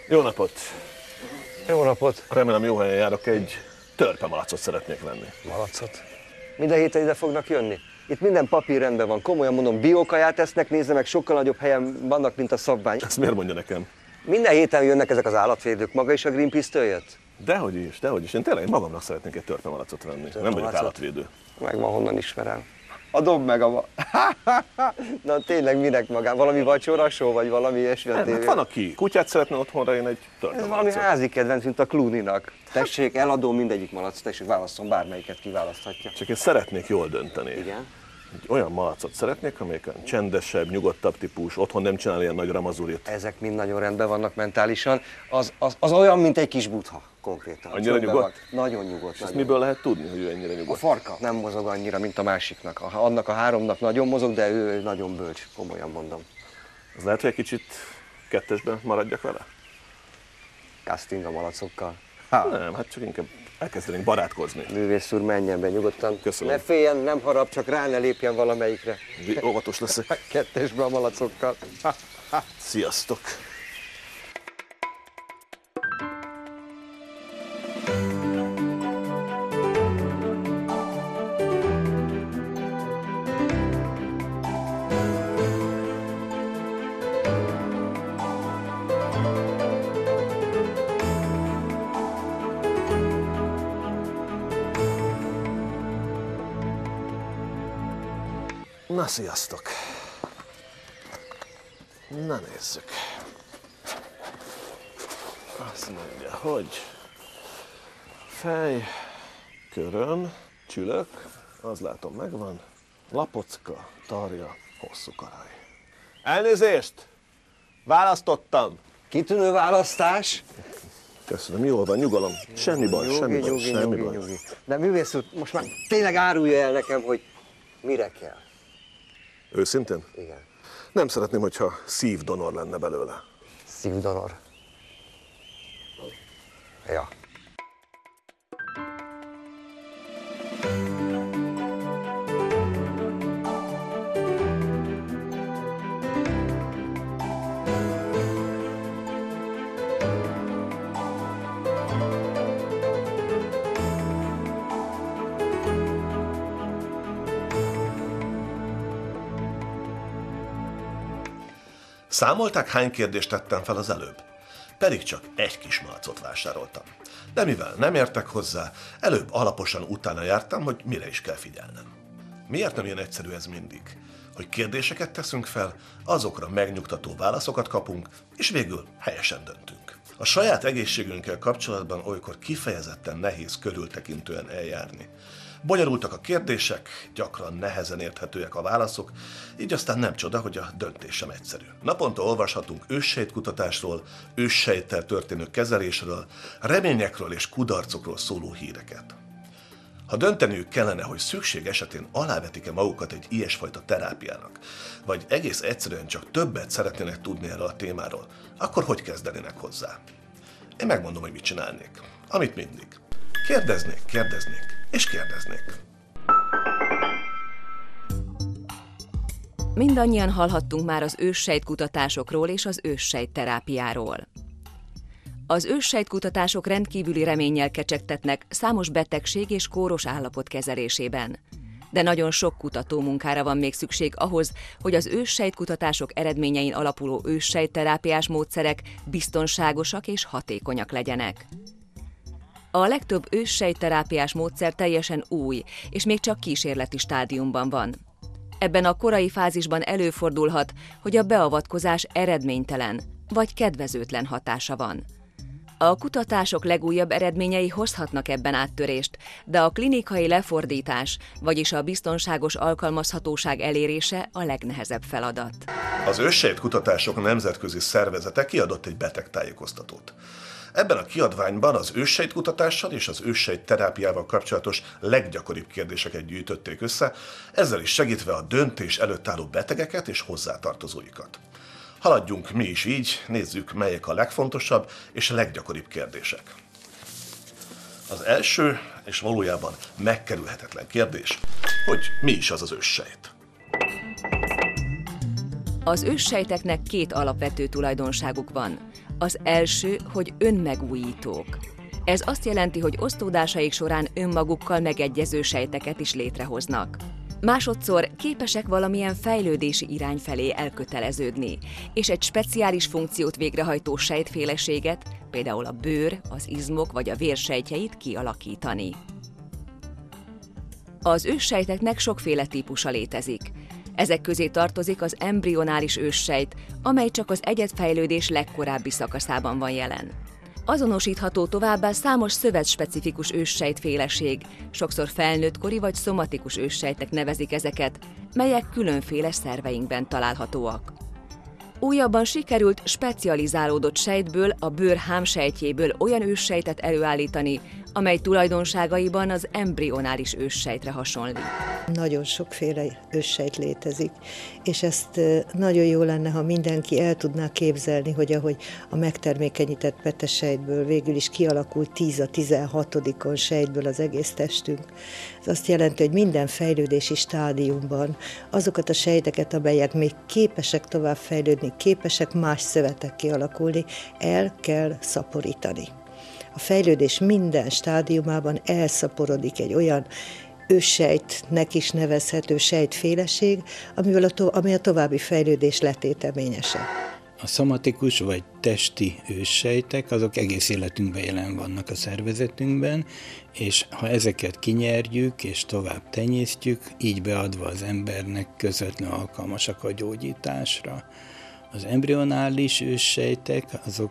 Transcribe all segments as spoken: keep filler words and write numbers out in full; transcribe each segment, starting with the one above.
Jó napot! Jó napot! Remélem jó helyen járok, egy törpemalacot szeretnék venni. Malacot? Minden héten ide fognak jönni? Itt minden papír rendben van. Komolyan mondom, biókaját esznek, nézze meg, sokkal nagyobb helyen vannak, mint a szabvány. Ezt miért mondja nekem? Minden héten jönnek ezek az állatvédők. Maga is a Greenpeace-től jött? Dehogy is, dehogy is. Én tényleg magamnak szeretnék egy törpemalacot venni. Nem vagyok állatvédő. Meg ma honnan ismerem. Adom meg a ma... Na tényleg minek magán? Valami vacsorasó, vagy valami ilyesmi? Nem, hát van, aki kutyát szeretne otthonra, én egy törpemalacot. Ez valami házi kedvenc, mint a Clooney-nak. Tessék, eladom mindegyik malac, tessék, válasszon, bármelyiket kiválaszthatja. Csak én szeretnék jól dönteni. Igen? Egy olyan malacot szeretnék, amelyik olyan csendesebb, nyugodtabb típus, otthon nem csinál ilyen nagy ramazurit. Ezek mind nagyon rendben vannak mentálisan. Az, az, az olyan, mint egy kis butha, konkrétan. Annyira nyugodt? Nagyon nyugodt. És ezt miből lehet tudni, hogy ő ennyire nyugodt? A farka nem mozog annyira, mint a másiknak. A, annak a háromnak nagyon mozog, de ő nagyon bölcs, komolyan mondom. Az lehet, hogy egy kicsit kettesben maradjak vele? Casting a malacokkal. Ha. Nem, hát csak inkább elkezdenénk barátkozni. Művész úr, menjen be nyugodtan. Köszönöm. Ne féljen, nem harap, csak rá ne lépjen valamelyikre. Óvatos leszek. Kettesbe a malacokkal. Sziasztok! Na, sziasztok! Na, nézzük. Azt mondja, hogy fej, köröm, csülök, az látom megvan, lapocka, tarja, hosszú karaj. Elnézést! Választottam! Kitűnő választás. Köszönöm, jól van, nyugalom. Semmi baj, Nyugi, semmi baj, nyugi, semmi nyugi, baj. nyugi. De művész úr, most már tényleg árulja el nekem, hogy mire kell. Őszintén? Igen. Nem szeretném, hogyha szívdonor lenne belőle. Szívdonor. Ja. Számolták, hány kérdést tettem fel az előbb? Pedig csak egy kis malacot vásároltam. De mivel nem értek hozzá, előbb alaposan utána jártam, hogy mire is kell figyelnem. Miért nem ilyen egyszerű ez mindig? Hogy kérdéseket teszünk fel, azokra megnyugtató válaszokat kapunk, és végül helyesen döntünk. A saját egészségünkkel kapcsolatban olykor kifejezetten nehéz körültekintően eljárni. Bonyolultak a kérdések, gyakran nehezen érthetőek a válaszok, így aztán nem csoda, hogy a döntés sem egyszerű. Naponta olvashatunk őssejtkutatásról, őssejttel történő kezelésről, reményekről és kudarcokról szóló híreket. Ha dönteniük kellene, hogy szükség esetén alávetik-e magukat egy ilyesfajta terápiának, vagy egész egyszerűen csak többet szeretnének tudni erről a témáról, akkor hogy kezdenének hozzá? Én megmondom, hogy mit csinálnék. Amit mindig. Kérdeznék, kérdeznék. És kérdeznék. Mindannyian hallhattunk már az őssejtkutatásokról és az őssejtterápiáról. Az őssejtkutatások rendkívüli reménnyel kecsegtetnek számos betegség és kóros állapot kezelésében. De nagyon sok kutatómunkára van még szükség ahhoz, hogy az őssejtkutatások eredményein alapuló őssejtterápiás módszerek biztonságosak és hatékonyak legyenek. A legtöbb őssejtterápiás módszer teljesen új, és még csak kísérleti stádiumban van. Ebben a korai fázisban előfordulhat, hogy a beavatkozás eredménytelen, vagy kedvezőtlen hatása van. A kutatások legújabb eredményei hozhatnak ebben áttörést, de a klinikai lefordítás, vagyis a biztonságos alkalmazhatóság elérése a legnehezebb feladat. Az őssejtkutatások nemzetközi szervezete kiadott egy betegtájékoztatót. Ebben a kiadványban az őssejtkutatással és az őssejtterápiával kapcsolatos leggyakoribb kérdéseket gyűjtötték össze, ezzel is segítve a döntés előtt álló betegeket és hozzátartozóikat. Haladjunk mi is így, nézzük, melyek a legfontosabb és a leggyakoribb kérdések. Az első, és valójában megkerülhetetlen kérdés, hogy mi is az az őssejt. Az őssejteknek két alapvető tulajdonságuk van. Az első, hogy önmegújítók. Ez azt jelenti, hogy osztódásaik során önmagukkal megegyező sejteket is létrehoznak. Másodszor képesek valamilyen fejlődési irány felé elköteleződni, és egy speciális funkciót végrehajtó sejtféleséget, például a bőr, az izmok vagy a vérsejtjeit kialakítani. Az őssejteknek sokféle típusa létezik. Ezek közé tartozik az embrionális őssejt, amely csak az egyedfejlődés legkorábbi szakaszában van jelen. Azonosítható továbbá számos szövetspecifikus őssejtféleség, sokszor felnőttkori vagy szomatikus őssejtek nevezik ezeket, melyek különféle szerveinkben találhatóak. Újabban sikerült specializálódott sejtből, a bőr hámsejtjéből olyan őssejtet előállítani, amely tulajdonságaiban az embrionális őssejtre hasonlít. Nagyon sokféle őssejt létezik, és ezt nagyon jó lenne, ha mindenki el tudná képzelni, hogy ahogy a megtermékenyített petesejtből végül is kialakult tíz a tizenhatodikon sejtből az egész testünk. Ez azt jelenti, hogy minden fejlődési stádiumban azokat a sejteket, amelyek még képesek tovább fejlődni, képesek más szövetek kialakulni, el kell szaporítani. A fejlődés minden stádiumában elszaporodik egy olyan őssejtnek is nevezhető sejtféleség, amivel a to- ami a további fejlődés letéteményese. A szomatikus vagy testi őssejtek, azok egész életünkben jelen vannak a szervezetünkben, és ha ezeket kinyerjük és tovább tenyésztjük, így beadva az embernek, közvetlenül alkalmasak a gyógyításra. Az embrionális őssejtek, azok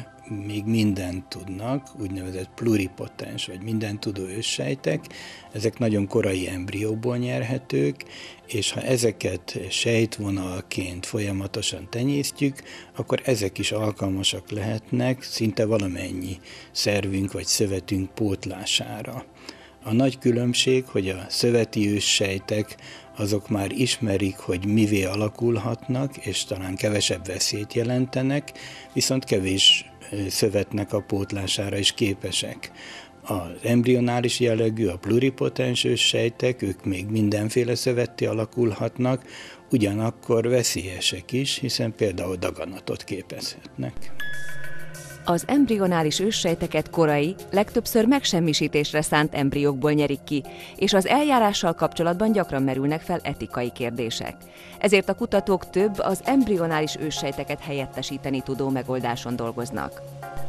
még mindent tudnak, úgynevezett pluripotens, vagy mindentudó őssejtek, ezek nagyon korai embrióból nyerhetők, és ha ezeket sejtvonalként folyamatosan tenyésztjük, akkor ezek is alkalmasak lehetnek szinte valamennyi szervünk vagy szövetünk pótlására. A nagy különbség, hogy a szöveti őssejtek azok már ismerik, hogy mivé alakulhatnak, és talán kevesebb veszélyt jelentenek, viszont kevés szövetnek a pótlására is képesek. Az embrionális jellegű, a pluripotens őssejtek, ők még mindenféle szövetté alakulhatnak, ugyanakkor veszélyesek is, hiszen például daganatot képezhetnek. Az embrionális őssejteket korai, legtöbbször megsemmisítésre szánt embriókból nyerik ki, és az eljárással kapcsolatban gyakran merülnek fel etikai kérdések. Ezért a kutatók több az embrionális őssejteket helyettesíteni tudó megoldáson dolgoznak.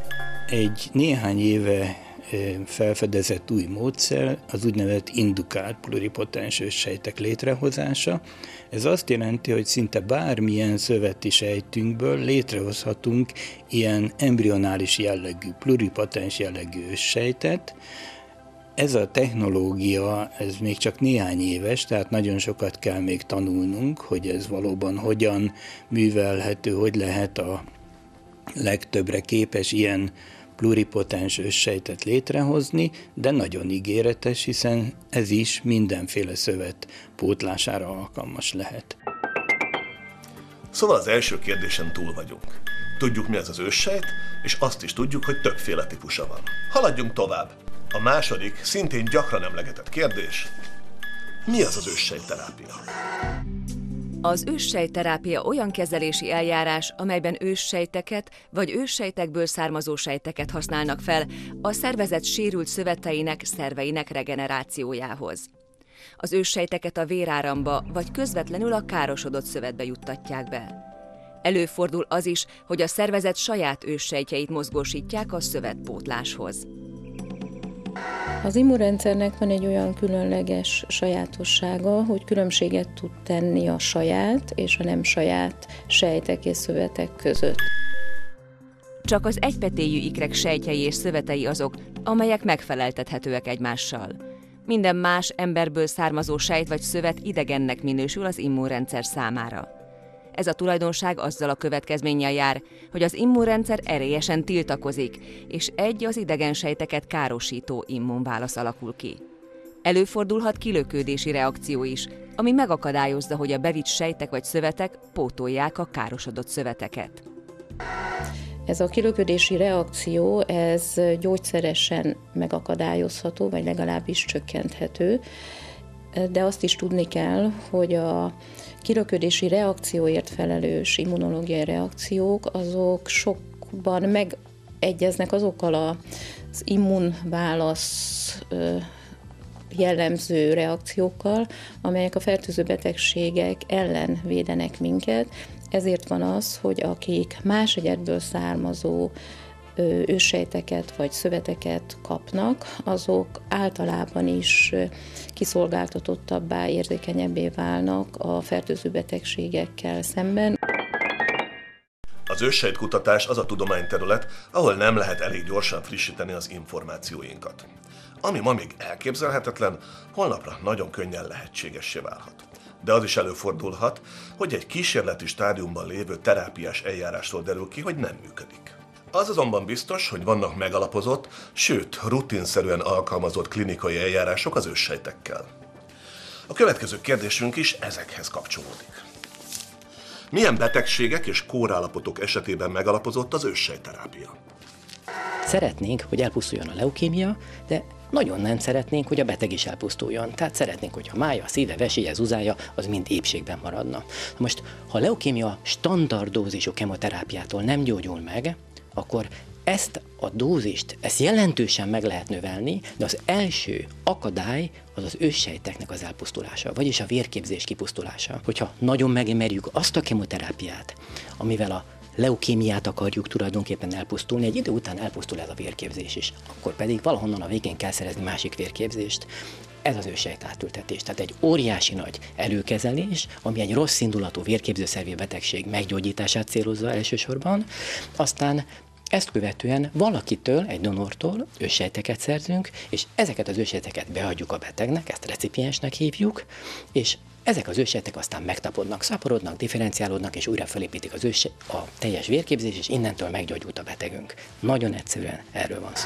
Egy néhány éve felfedezett új módszer az úgynevezett indukált pluripotens őssejtek létrehozása. Ez azt jelenti, hogy szinte bármilyen szöveti sejtünkből létrehozhatunk ilyen embrionális jellegű, pluripotens jellegű őssejtet. Ez a technológia, ez még csak néhány éves, tehát nagyon sokat kell még tanulnunk, hogy ez valóban hogyan művelhető, hogy lehet a legtöbbre képes ilyen pluripotens őssejtet létrehozni, de nagyon ígéretes, hiszen ez is mindenféle szövet pótlására alkalmas lehet. Szóval az első kérdésen túl vagyunk. Tudjuk, mi az az őssejt, és azt is tudjuk, hogy többféle típusa van. Haladjunk tovább. A második, szintén gyakran emlegetett kérdés: mi az az őssejtterápia? Az őssejtterápia olyan kezelési eljárás, amelyben őssejteket vagy őssejtekből származó sejteket használnak fel a szervezet sérült szöveteinek, szerveinek regenerációjához. Az őssejteket a véráramba vagy közvetlenül a károsodott szövetbe juttatják be. Előfordul az is, hogy a szervezet saját őssejtjeit mozgósítják a szövetpótláshoz. Az immunrendszernek van egy olyan különleges sajátossága, hogy különbséget tud tenni a saját és a nem saját sejtek és szövetek között. Csak az egypetéjű ikrek sejtjei és szövetei azok, amelyek megfeleltethetőek egymással. Minden más emberből származó sejt vagy szövet idegennek minősül az immunrendszer számára. Ez a tulajdonság azzal a következménnyel jár, hogy az immunrendszer erélyesen tiltakozik, és egy az idegen sejteket károsító immunválasz alakul ki. Előfordulhat kilökődési reakció is, ami megakadályozza, hogy a bevitt sejtek vagy szövetek pótolják a károsodott szöveteket. Ez a kilöködési reakció, ez gyógyszeresen megakadályozható, vagy legalábbis csökkenthető. de azt is tudni kell, hogy a kiröködési reakcióért felelős immunológiai reakciók, azok sokban megegyeznek azokkal az immunválasz jellemző reakciókkal, amelyek a fertőző betegségek ellen védenek minket. Ezért van az, hogy akik más egyedből származó őssejteket vagy szöveteket kapnak, azok általában is kiszolgáltatottabbá, érzékenyebbé válnak a fertőző betegségekkel szemben. Az őssejtkutatás az a tudományterület, ahol nem lehet elég gyorsan frissíteni az információinkat. Ami ma még elképzelhetetlen, holnapra nagyon könnyen lehetségessé válhat. De az is előfordulhat, hogy egy kísérleti stádiumban lévő terápiás eljárásról derül ki, hogy nem működik. Az azonban biztos, hogy vannak megalapozott, sőt, rutinszerűen alkalmazott klinikai eljárások az őssejtekkel. A következő kérdésünk is ezekhez kapcsolódik. Milyen betegségek és kórállapotok esetében megalapozott az őssejtterápia? Szeretnénk, hogy elpusztuljon a leukémia, de nagyon nem szeretnénk, hogy a beteg is elpusztuljon. Tehát szeretnénk, hogy a mája, a szíve, veséje, zuzája, az mind épségben maradna. Most, ha a leukémia standard dózisú kemoterápiától nem gyógyul meg, akkor ezt a dózist, ezt jelentősen meg lehet növelni, de az első akadály az az őssejteknek az elpusztulása, vagyis a vérképzés kipusztulása. Hogyha nagyon megemerjük azt a kemoterápiát, amivel a leukémiát akarjuk tulajdonképpen elpusztulni, egy idő után elpusztul ez a vérképzés is, akkor pedig valahonnan a végén kell szerezni másik vérképzést. Ez az őssejt átültetés, tehát egy óriási nagy előkezelés, ami egy rossz indulatú vérképzőszervi betegség meggyógyítását célozza elsősorban, aztán ezt követően valakitől, egy donortól őssejteket szerzünk, és ezeket az őssejteket beadjuk a betegnek, ezt recipiensnek hívjuk, és ezek az őssejtek aztán megtapodnak, szaporodnak, differenciálódnak, és újra felépítik az őssejt, a teljes vérképzés, és innentől meggyógyult a betegünk. Nagyon egyszerűen erről van szó.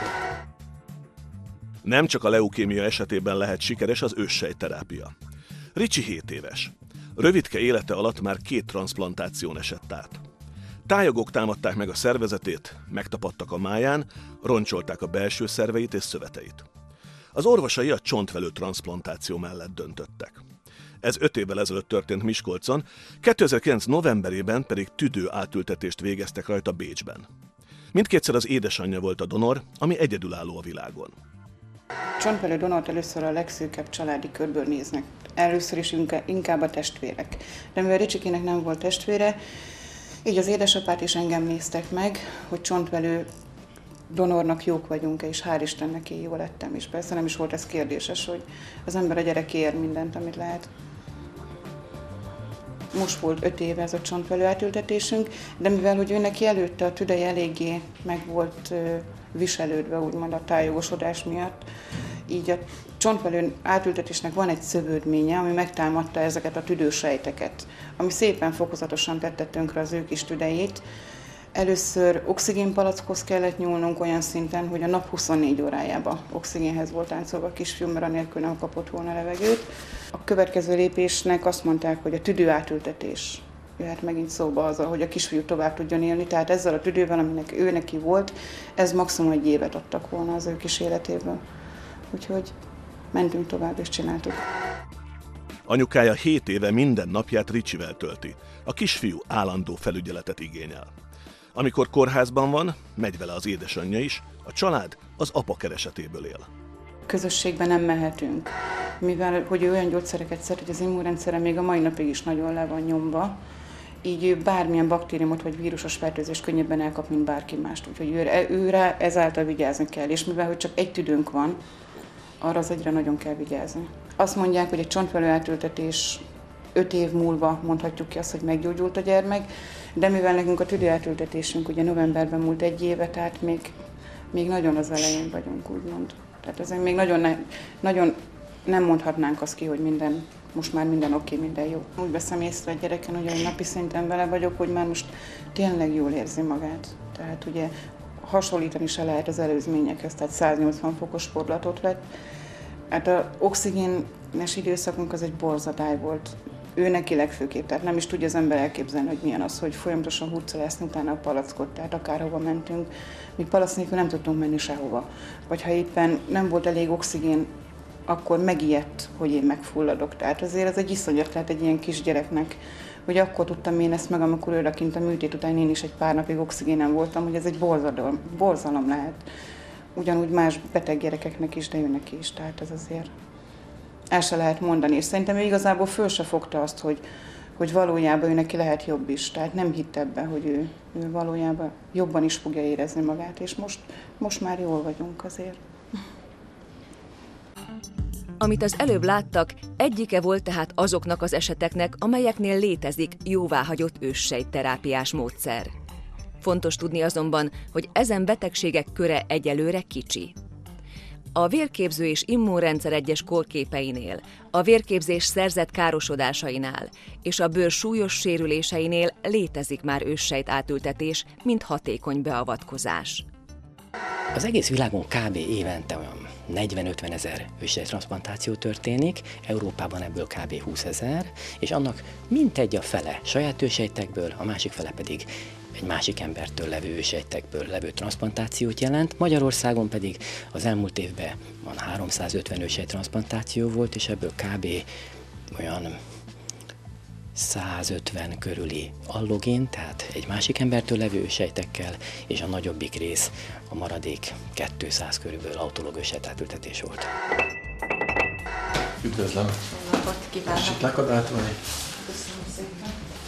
Nem csak a leukémia esetében lehet sikeres az őssejtterápia. Ricsi hét éves. Rövidke élete alatt már két transzplantáción esett át. Tályogok támadták meg a szervezetét, megtapadtak a máján, roncsolták a belső szerveit és szöveteit. Az orvosai a csontvelő transzplantáció mellett döntöttek. Ez öt évvel ezelőtt történt Miskolcon, kétezer-kilenc novemberében pedig tüdő átültetést végeztek rajta Bécsben. Mindkétszer az édesanyja volt a donor, ami egyedülálló a világon. Csontvelő donort először a legszűkebb családi körből néznek. Először is inkább a testvérek. De mivel Ricsikének nem volt testvére, így az édesapát is engem néztek meg, hogy csontvelő donornak jók vagyunk-e, és hál' Istennek én jó lettem is. Persze nem is volt ez kérdéses, hogy az ember a gyerek ér mindent, amit lehet. Most volt öt éve ez a csontvelő átültetésünk, de mivel hogy ő neki előtte a tüdeje eléggé meg volt viselődve, úgymond a tájogosodás miatt, így a csontvelő átültetésnek van egy szövődménye, ami megtámadta ezeket a tüdősejteket, ami szépen fokozatosan tette tönkre az ő kis tüdejét. Először oxigénpalackhoz kellett nyúlnunk olyan szinten, hogy a nap huszonnégy órájában oxigénhez volt táncolva a kisfiú, mert anélkül nem kapott volna levegőt. A következő lépésnek azt mondták, hogy a tüdő átültetés jöhet megint szóba az, hogy a kisfiú tovább tudjon élni. Tehát ezzel a tüdővel, aminek ő neki volt, ez maximum egy évet adtak volna az ő kis életéből. Úgyhogy mentünk tovább és csináltuk. Anyukája hét éve minden napját Ricsivel tölti. A kisfiú állandó felügyeletet igényel. Amikor kórházban van, megy vele az édesanyja is, a család az apa keresetéből él. Közösségben nem mehetünk, mivel hogy ő olyan gyógyszereket szed, hogy az immunrendszere még a mai napig is nagyon le van nyomva, így ő bármilyen baktériumot vagy vírusos fertőzést könnyebben elkap, mint bárki mást. Úgyhogy ő, őre ezáltal vigyázni kell, és mivel hogy csak egy tüdőnk van, arra az egyre nagyon kell vigyázni. Azt mondják, hogy egy csontvelő átültetés öt év múlva mondhatjuk ki azt, hogy meggyógyult a gyermek, de mivel nekünk a tüdő átültetésünk ugye novemberben múlt egy éve, tehát még, még nagyon az elején vagyunk, úgymond. Tehát ezen még nagyon, ne, nagyon nem mondhatnánk azt ki, hogy minden, most már minden oké, minden jó. Úgy veszem észre a gyereken, hogy napi szinten vele vagyok, hogy már most tényleg jól érzi magát. Tehát ugye hasonlítani se lehet az előzményekhez, tehát száznyolcvan fokos fordulatot vett. Hát az oxigénes időszakunk az egy borzadály volt. Ő neki legfőképp, tehát nem is tudja az ember elképzelni, hogy milyen az, hogy folyamatosan hurcolászni utána a palackot, tehát akárhova mentünk. Mi palack nélkül nem tudtunk menni sehova. Vagy ha éppen nem volt elég oxigén akkor megijedt, hogy én megfulladok. Tehát azért ez egy iszonyat, tehát egy ilyen kisgyereknek, hogy akkor tudtam én ezt meg, amikor ő kint a műtét után én is egy pár napig oxigénen voltam, hogy ez egy borzalom, borzalom lehet. Ugyanúgy más beteg gyerekeknek is, de ő neki is, tehát ez azért el se lehet mondani. És szerintem ő igazából föl se fogta azt, hogy, hogy valójában ő neki lehet jobb is. Tehát nem hitt ebben, hogy ő, ő valójában jobban is fogja érezni magát, és most, most már jól vagyunk azért. Amit az előbb láttak, egyike volt tehát azoknak az eseteknek, amelyeknél létezik jóváhagyott őssejtterápiás módszer. Fontos tudni azonban, hogy ezen betegségek köre egyelőre kicsi. A vérképző és immunrendszer egyes kórképeinél, a vérképzés szerzett károsodásainál és a bőr súlyos sérüléseinél létezik már őssejt átültetés, mint hatékony beavatkozás. Az egész világon kb. Évente olyan negyven-ötven ezer őssejttranszplantáció történik, Európában ebből kb. húszezer, és annak mintegy a fele saját őssejtekből, a másik fele pedig egy másik embertől levő őssejtekből levő transzplantációt jelent. Magyarországon pedig az elmúlt évben van háromszázötven őssejttranszplantáció volt, és ebből kb. Olyan százötven körüli allogén, tehát egy másik embertől levő őssejtekkel, és a nagyobbik rész, a maradék kétszáz körülbelül autológ őssejtátültetés volt. Üdvözlöm! Napot kívánok! Tessék lekadáltolni! Köszönöm szépen!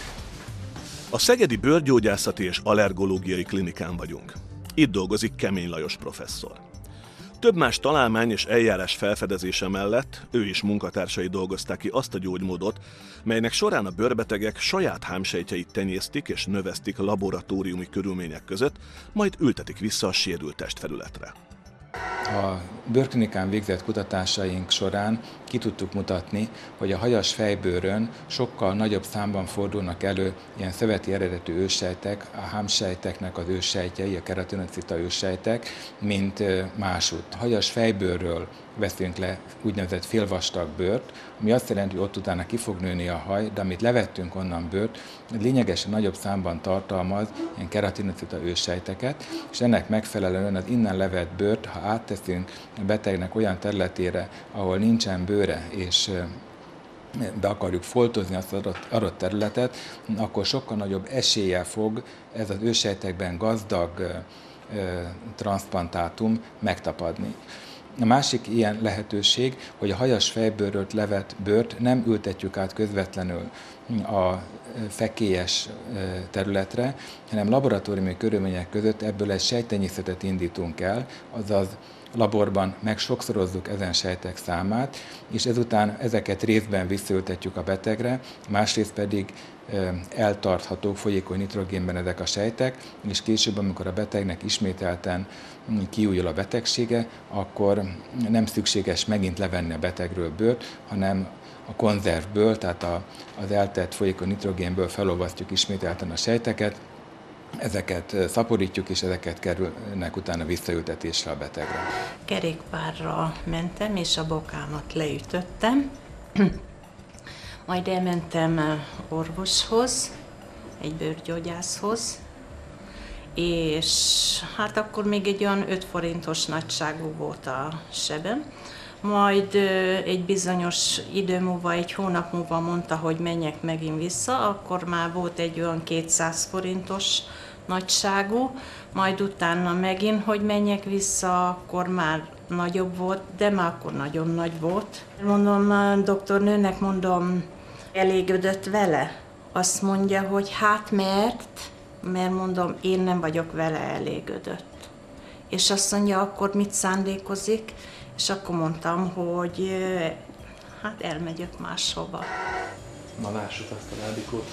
A Szegedi Bőrgyógyászati és Allergológiai Klinikán vagyunk. Itt dolgozik Kemény Lajos professzor. Több más találmány és eljárás felfedezése mellett ő és munkatársai dolgozták ki azt a gyógymódot, melynek során a bőrbetegek saját hámsejtjeit tenyésztik és növesztik laboratóriumi körülmények között, majd ültetik vissza a sérült testfelületre. A bőrklinikán végzett kutatásaink során ki tudtuk mutatni, hogy a hajas fejbőrön sokkal nagyobb számban fordulnak elő ilyen szöveti eredetű őssejtek, a hámsejteknek az őssejtjei, a keratinocita őssejtek, mint másutt. A hajas fejbőrről veszünk le úgynevezett félvastag bőrt, ami azt jelenti, hogy ott utána ki fog nőni a haj, de amit levettünk onnan bőrt, lényegesen nagyobb számban tartalmaz ilyen keratinocita őssejteket, és ennek megfelelően az innen levett bőrt, ha átteszünk a betegnek olyan területére, ahol nincsen bőre, és be akarjuk foltozni azt az adott, adott területet, akkor sokkal nagyobb eséllyel fog ez az őssejtekben gazdag ö, transzplantátum megtapadni. A másik ilyen lehetőség, hogy a hajas fejbőrről levett bőrt nem ültetjük át közvetlenül a fekélyes területre, hanem laboratóriumi körülmények között ebből egy sejttenyészetet indítunk el, azaz laborban megsokszorozzuk ezen sejtek számát, és ezután ezeket részben visszaültetjük a betegre, másrészt pedig eltarthatók folyékony nitrogénben ezek a sejtek, és később, amikor a betegnek ismételten kiújul a betegsége, akkor nem szükséges megint levenni a betegről bőrt, hanem a konzervből, tehát a, az eltett folyékony nitrogénből felolvasztjuk ismételten a sejteket, ezeket szaporítjuk, és ezeket kerülnek utána visszaültetésre a betegre. Kerékpárra mentem, és a bokámat leütöttem. Majd elmentem orvoshoz, egy bőrgyógyászhoz, és hát akkor még egy olyan öt forintos nagyságú volt a sebem. Majd egy bizonyos idő múlva, egy hónap múlva mondta, hogy menjek megint vissza, akkor már volt egy olyan kétszáz forintos nagyságú, majd utána megint, hogy menjek vissza, akkor már nagyobb volt, de már akkor nagyon nagy volt. Mondom, a doktornőnek mondom, elégedett vele? Azt mondja, hogy hát mert, mert mondom, én nem vagyok vele elégedett. És azt mondja, akkor mit szándékozik? És akkor mondtam, hogy hát elmegyek máshova. Na lássuk azt a lábikót.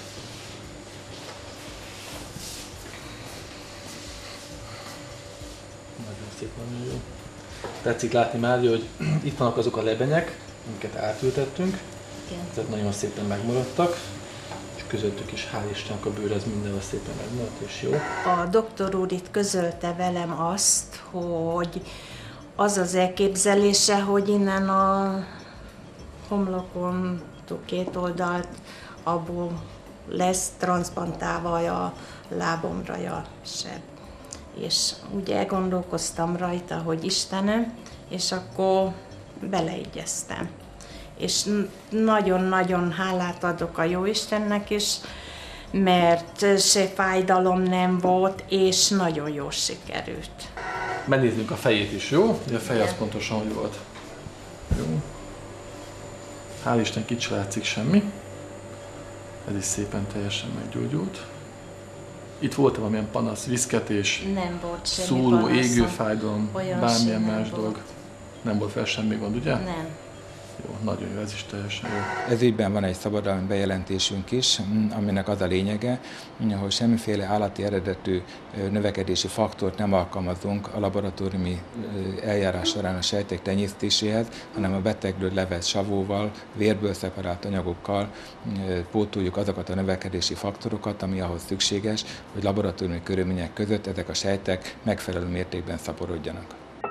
Nagyon szép, nagyon jó. Tetszik látni már, hogy itt vannak azok a lebenyek, amiket átültettünk. Igen. Ezek nagyon szépen megmaradtak, és közöttük is, hál' Istennek, a bőr ez mindenhol szépen megmaradt, és jó. A doktor úr itt közölte velem azt, hogy az az elképzelése, hogy innen a homlokon két oldalt abból lesz transzplantálva a lábomra a seb. És úgy elgondolkoztam rajta, hogy Istenem, és akkor beleegyeztem. És nagyon-nagyon hálát adok a Jóistennek is, mert se fájdalom nem volt, és nagyon jól sikerült. Megnézzünk a fejét is, jó? A fej az pontosan hogy volt. Jó. Hál' Isten, kicsi látszik semmi. Ez is szépen teljesen meggyógyult. Itt volt valamilyen panasz, viszketés, nem volt semmi szúró, panaszom. égő fájdalom, bármilyen más volt. dolog. Nem volt fel semmi gond, ugye? Nem. Jó, nagyon jó, ez is teljesen jó. Ez ügyben van egy szabadalmi bejelentésünk is, aminek az a lényege, hogy semmiféle állati eredetű növekedési faktort nem alkalmazunk a laboratóriumi eljárás során a sejtek tenyésztéséhez, hanem a betegről levett savóval, vérből szeparált anyagokkal pótoljuk azokat a növekedési faktorokat, ami ahhoz szükséges, hogy laboratóriumi körülmények között ezek a sejtek megfelelő mértékben szaporodjanak.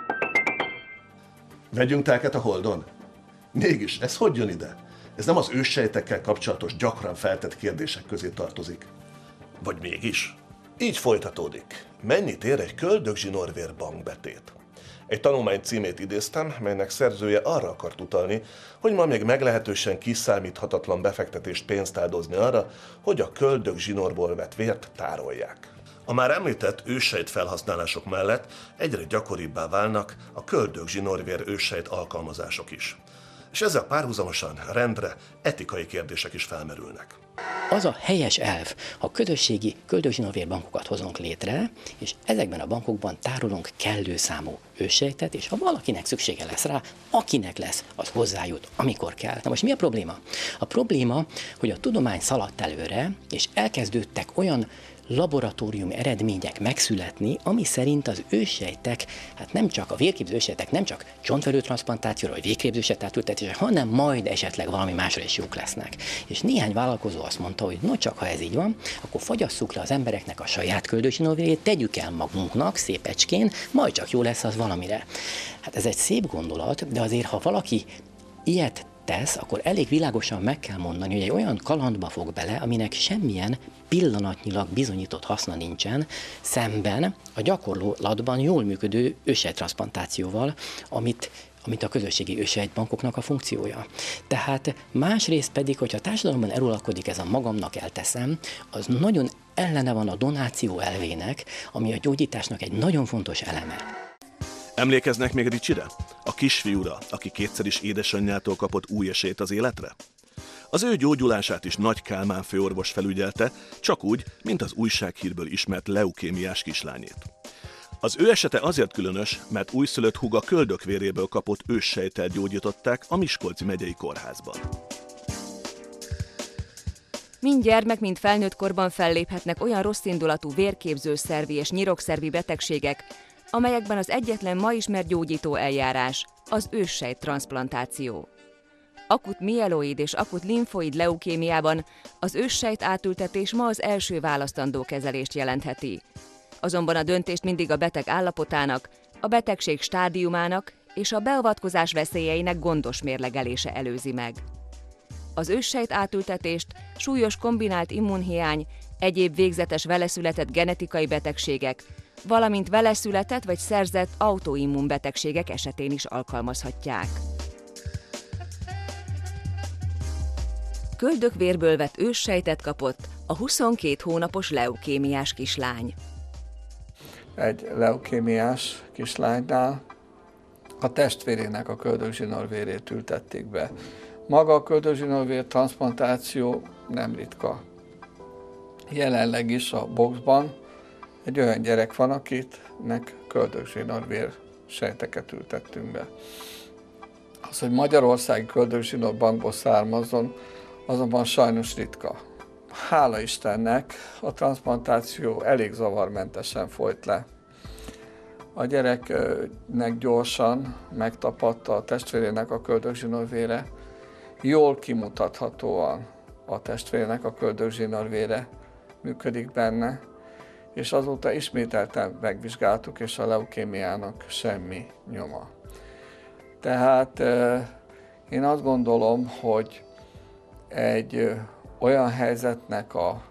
Vegyünk telket a Holdon? Mégis, ez hogy jön ide? Ez nem az őssejtekkel kapcsolatos gyakran feltett kérdések közé tartozik. Vagy mégis? Így folytatódik. Mennyit ér egy köldögzsinórvér bankbetét? Egy tanulmány címét idéztem, melynek szerzője arra akart utalni, hogy ma még meglehetősen kiszámíthatatlan befektetést pénzt áldozni arra, hogy a köldögzsinórból vett vért tárolják. A már említett őssejt felhasználások mellett egyre gyakoribbá válnak a köldögzsinórvér őssejt alkalmazások is. És ezzel párhuzamosan rendre etikai kérdések is felmerülnek. Az a helyes elv, ha közösségi köldögzsinórvérbankokat hozunk létre, és ezekben a bankokban tárolunk kellő számú őssejtet, és ha valakinek szüksége lesz rá, akinek lesz, az hozzájut, amikor kell. Na most mi a probléma? A probléma, hogy a tudomány szaladt előre, és elkezdődtek olyan laboratóriumi eredmények megszületni, ami szerint az őssejtek, hát nem csak a vérképző őssejtek, nem csak csontvelőtranszplantációra vagy végképzősejt átültetésre, hanem majd esetleg valami másra is jók lesznek. És néhány vállalkozó azt mondta, hogy no csak ha ez így van, akkor fogyasszuk le az embereknek a saját köldögzsinórvérét, tegyük el magunknak szépecskén, majd csak jó lesz az valamire. Hát ez egy szép gondolat, de azért ha valaki ilyet tesz, akkor elég világosan meg kell mondani, hogy egy olyan kalandba fog bele, aminek semmilyen pillanatnyilag bizonyított haszna nincsen, szemben a gyakorlatban jól működő őssejttranszplantációval, amit amit a közösségi őssejtbankoknak a funkciója. Tehát másrészt pedig, hogyha a társadalomban eluralkodik ez a magamnak elteszem, az nagyon ellene van a donáció elvének, ami a gyógyításnak egy nagyon fontos eleme. Emlékeznek még Ricsire? A kisfiúra, aki kétszer is édesanyjától kapott új esélyt az életre? Az ő gyógyulását is Nagy Kálmán főorvos felügyelte, csak úgy, mint az újsághírből ismert leukémiás kislányét. Az ő esete azért különös, mert újszülött húga köldökvéréből kapott őssejttel gyógyították a Miskolci megyei kórházban. Mind gyermek, mind felnőtt korban felléphetnek olyan rosszindulatú vérképzőszervi és nyirokszervi betegségek, amelyekben az egyetlen ma ismert gyógyító eljárás az őssejttranszplantáció. Akut mieloid és akut limfoid leukémiában az őssejt átültetés ma az első választandó kezelést jelentheti. Azonban a döntést mindig a beteg állapotának, a betegség stádiumának és a beavatkozás veszélyeinek gondos mérlegelése előzi meg. Az őssejt átültetést súlyos kombinált immunhiány, egyéb végzetes veleszületett genetikai betegségek, valamint veleszületett vagy szerzett autoimmunbetegségek esetén is alkalmazhatják. Köldökvérből vett őssejtet kapott a huszonkét hónapos leukémiás kislány. Egy leukémiás kislánynál a testvérének a köldögzsinórvérét ültették be. Maga a köldögzsinórvér transzplantáció nem ritka. Jelenleg is a boxban egy olyan gyerek van, akinek köldögzsinórvér sejteket ültettünk be. Az, hogy Magyarországi Köldögzsinórbankból származzon, azonban sajnos ritka. Hála Istennek a transzplantáció elég zavarmentesen folyt le. A gyereknek gyorsan megtapadta a testvérének a köldögzsinórvére, jól kimutathatóan a testvérének a köldögzsinórvére működik benne, és azóta ismételten megvizsgáltuk, és a leukémiának semmi nyoma. Tehát én azt gondolom, hogy egy olyan helyzetnek a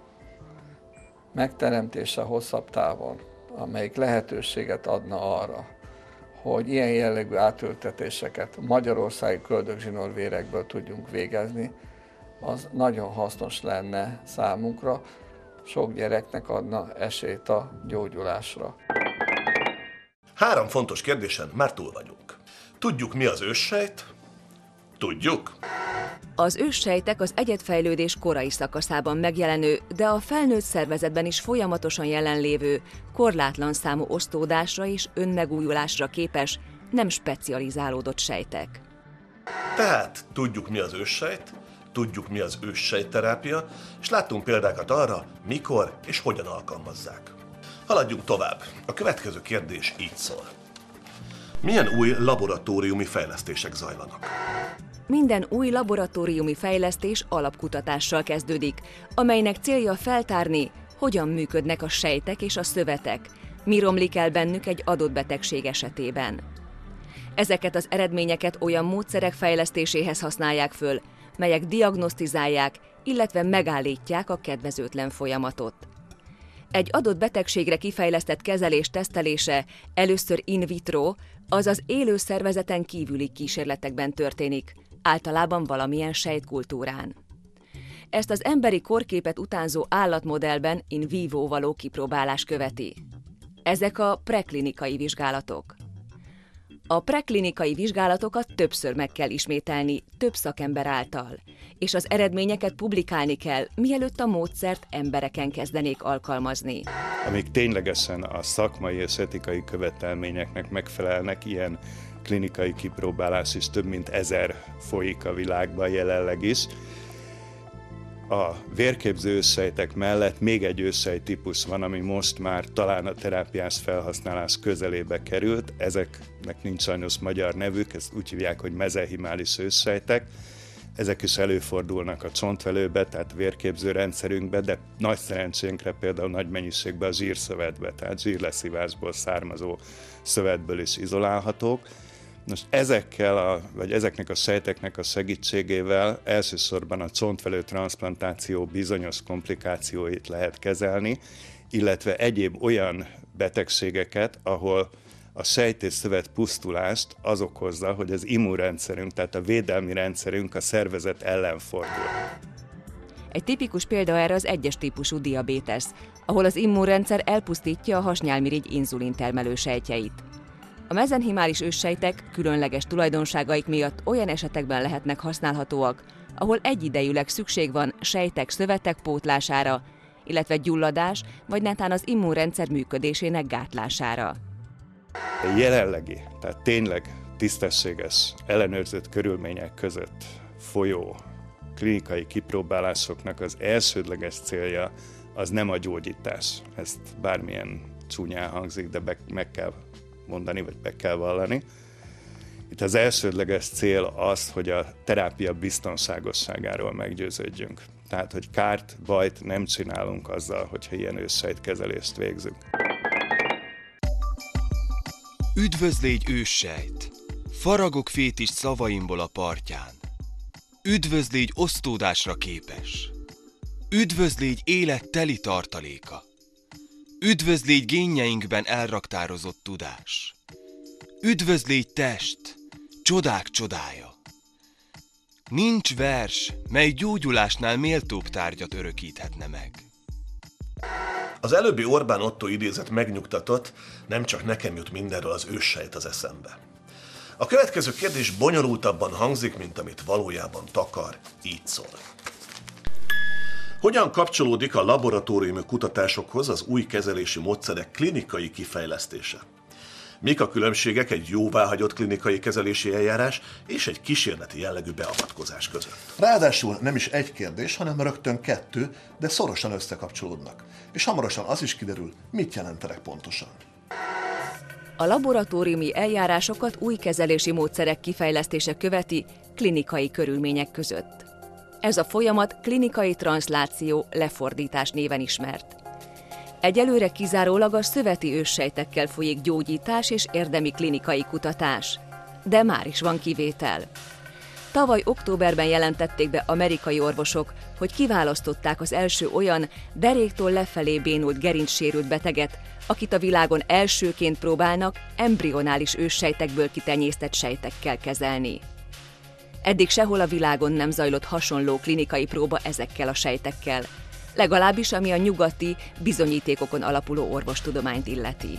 megteremtése hosszabb távon, amelyik lehetőséget adna arra, hogy ilyen jellegű átültetéseket magyarországi köldögzsinórvérekből tudjunk végezni, az nagyon hasznos lenne számunkra, sok gyereknek adna esélyt a gyógyulásra. Három fontos kérdésen már túl vagyunk. Tudjuk, mi az őssejt? Tudjuk? Az őssejtek az egyedfejlődés korai szakaszában megjelenő, de a felnőtt szervezetben is folyamatosan jelenlévő, korlátlan számú osztódásra és önmegújulásra képes, nem specializálódott sejtek. Tehát tudjuk, mi az őssejt, tudjuk, mi az őssejtterápia, és láttunk példákat arra, mikor és hogyan alkalmazzák. Haladjunk tovább. A következő kérdés így szól. Milyen új laboratóriumi fejlesztések zajlanak? Minden új laboratóriumi fejlesztés alapkutatással kezdődik, amelynek célja feltárni, hogyan működnek a sejtek és a szövetek, mi romlik el bennük egy adott betegség esetében. Ezeket az eredményeket olyan módszerek fejlesztéséhez használják föl, melyek diagnosztizálják, illetve megállítják a kedvezőtlen folyamatot. Egy adott betegségre kifejlesztett kezelés tesztelése először in vitro, azaz élő szervezeten kívüli kísérletekben történik, általában valamilyen sejtkultúrán. Ezt az emberi korképet utánzó állatmodellben in vivo való kipróbálás követi. Ezek a preklinikai vizsgálatok. A preklinikai vizsgálatokat többször meg kell ismételni, több szakember által, és az eredményeket publikálni kell, mielőtt a módszert embereken kezdenék alkalmazni. Amíg ténylegesen a szakmai és etikai követelményeknek megfelelnek, ilyen klinikai kipróbálás is több mint ezer folyik a világban jelenleg is. A vérképző őssejtek mellett még egy őssejt típus van, ami most már talán a terápiás felhasználás közelébe került. Ezeknek nincs sajnos magyar nevük, ezt úgy hívják, hogy mezenchimális őssejtek. Ezek is előfordulnak a csontvelőbe, tehát vérképző rendszerünkbe, de nagy szerencsénkre például nagy mennyiségben a zsírszövetbe, tehát zsírleszívásból származó szövetből is izolálhatók. Most ezekkel a, vagy ezeknek a sejteknek a segítségével elsősorban a csontvelő transzplantáció bizonyos komplikációit lehet kezelni, illetve egyéb olyan betegségeket, ahol a sejt és szövet pusztulást az okozza, hogy az immunrendszerünk, tehát a védelmi rendszerünk a szervezet ellen fordul. Egy tipikus példa erre az egyes típusú diabétesz, ahol az immunrendszer elpusztítja a hasnyálmirigy inzulintermelő sejtjeit. A mezenchimális őssejtek különleges tulajdonságaik miatt olyan esetekben lehetnek használhatóak, ahol egyidejűleg szükség van sejtek, szövetek pótlására, illetve gyulladás vagy netán az immunrendszer működésének gátlására. A jelenlegi, tehát tényleg tisztességes, ellenőrzött körülmények között folyó klinikai kipróbálásoknak az elsődleges célja az nem a gyógyítás. Ezt bármilyen csúnyán hangzik, de be, meg kell mondani, vagy be kell vallani. Itt az elsődleges cél az, hogy a terápia biztonságosságáról meggyőződjünk. Tehát, hogy kárt, bajt nem csinálunk azzal, hogyha ilyen őssejtkezelést végzünk. Üdvözlégy őssejt! Faragok fétis szavaimból a partján. Üdvözlégy osztódásra képes. Üdvözlégy élet teli tartaléka. Üdvözlégy génjeinkben elraktározott tudás. Üdvözlégy test, csodák csodája. Nincs vers, mely gyógyulásnál méltóbb tárgyat örökíthetne meg. Az előbbi Orbán Ottó idézet megnyugtatott, nem csak nekem jut mindenről az őssejt az eszembe. A következő kérdés bonyolultabban hangzik, mint amit valójában takar, így szól. Hogyan kapcsolódik a laboratóriumi kutatásokhoz az új kezelési módszerek klinikai kifejlesztése? Mik a különbségek egy jóváhagyott klinikai kezelési eljárás és egy kísérleti jellegű beavatkozás között? Ráadásul nem is egy kérdés, hanem rögtön kettő, de szorosan összekapcsolódnak. És hamarosan az is kiderül, mit jelentenek pontosan. A laboratóriumi eljárásokat új kezelési módszerek kifejlesztése követi klinikai körülmények között. Ez a folyamat klinikai transzláció, lefordítás néven ismert. Egyelőre kizárólag a szöveti őssejtekkel folyik gyógyítás és érdemi klinikai kutatás, de már is van kivétel. Tavaly októberben jelentették be amerikai orvosok, hogy kiválasztották az első olyan deréktől lefelé bénult gerincsérült beteget, akit a világon elsőként próbálnak embrionális őssejtekből kitenyésztett sejtekkel kezelni. Eddig sehol a világon nem zajlott hasonló klinikai próba ezekkel a sejtekkel, legalábbis ami a nyugati, bizonyítékokon alapuló orvostudományt illeti.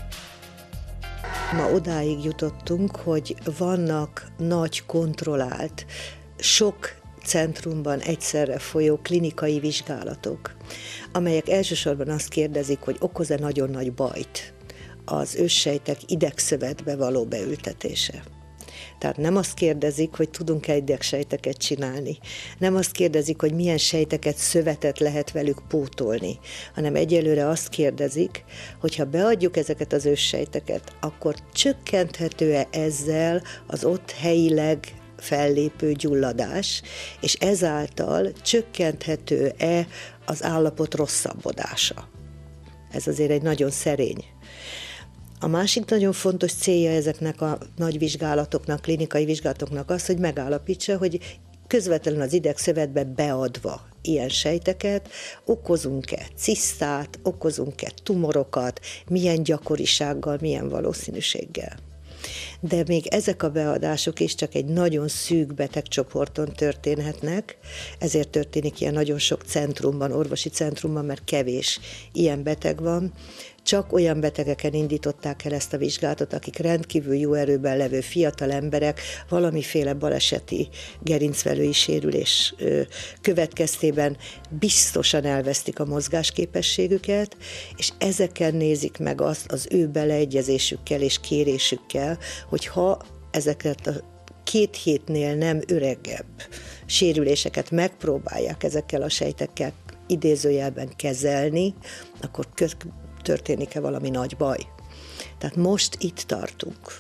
Ma odáig jutottunk, hogy vannak nagy kontrollált, sok centrumban egyszerre folyó klinikai vizsgálatok, amelyek elsősorban azt kérdezik, hogy okoz-e nagyon nagy bajt az őssejtek idegszövetbe való beültetése. Tehát nem azt kérdezik, hogy tudunk-e idegsejteket csinálni, nem azt kérdezik, hogy milyen sejteket, szövetet lehet velük pótolni, hanem egyelőre azt kérdezik, hogy ha beadjuk ezeket az őssejteket, akkor csökkenthető-e ezzel az ott helyileg fellépő gyulladás, és ezáltal csökkenthető-e az állapot rosszabbodása. Ez azért egy nagyon szerény. A másik nagyon fontos célja ezeknek a nagy vizsgálatoknak, klinikai vizsgálatoknak az, hogy megállapítsa, hogy közvetlenül az idegszövetbe beadva ilyen sejteket, okozunk-e cisztát, okozunk-e tumorokat, milyen gyakorisággal, milyen valószínűséggel. De még ezek a beadások is csak egy nagyon szűk betegcsoporton történhetnek, ezért történik ilyen nagyon sok centrumban, orvosi centrumban, mert kevés ilyen beteg van. Csak olyan betegeken indították el ezt a vizsgálatot, akik rendkívül jó erőben levő fiatal emberek, valamiféle baleseti gerincvelői sérülés következtében biztosan elvesztik a mozgásképességüket, és ezeken nézik meg azt az ő beleegyezésükkel és kérésükkel, hogy ha ezeket a két hétnél nem öregebb sérüléseket megpróbálják ezekkel a sejtekkel idézőjelben kezelni, akkor történik-e valami nagy baj. Tehát most itt tartunk.